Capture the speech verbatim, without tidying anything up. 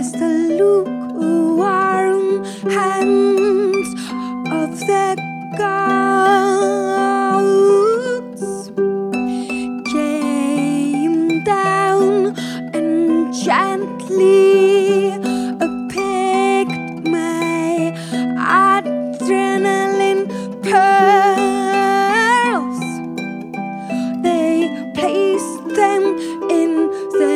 as the lukewarm hands of the gods came down and gently picked my adrenaline pulse.